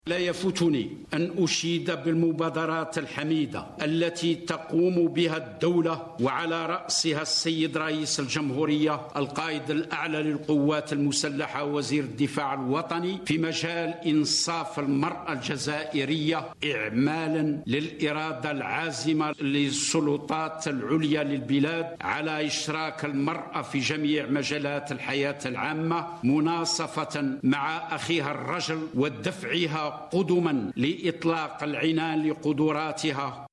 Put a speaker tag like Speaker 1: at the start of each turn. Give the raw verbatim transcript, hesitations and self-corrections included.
Speaker 1: لا يفوتني أن أشيد بالمبادرات الحميدة التي تقوم بها الدولة وعلى رأسها السيد رئيس الجمهورية القائد الأعلى للقوات المسلحة وزير الدفاع الوطني في مجال إنصاف المرأة الجزائرية إعمالا للإرادة العازمة للسلطات العليا للبلاد على إشراك المرأة في جميع مجالات الحياة العامة مناصفة مع أخيها الرجل ودفعها قدما لإطلاق العنان لقدراتها